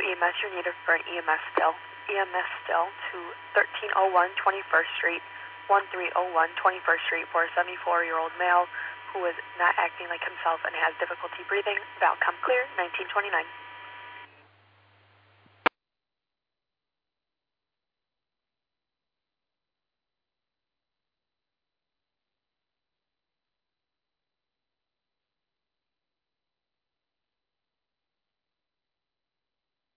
EMS, you're needed for an EMS still. EMS still to 1301 21st Street, 1301 21st Street for a 74-year-old male who is not acting like himself and has difficulty breathing. Valcom clear, 1929.